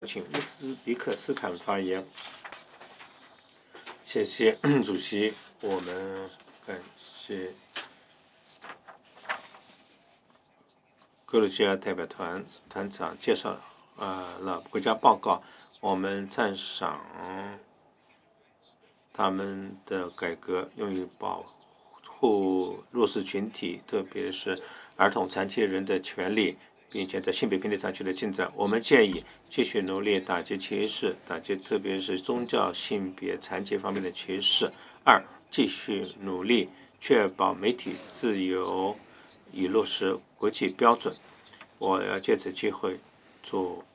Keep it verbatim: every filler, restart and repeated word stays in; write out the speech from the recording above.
请乌兹别克斯坦发言。谢谢主席，我们感谢格鲁吉亚代表团团长介绍呃了国家报告，我们赞赏他们的改革用于保护弱势群体，特别是儿童、残疾人的权利，并且在性别平等上取得进展。我们建议继续努力打击歧视，打击特别是宗教、性别、残疾方面的歧视。二，继续努力确保媒体自由，以落实国际标准。我要借此机会祝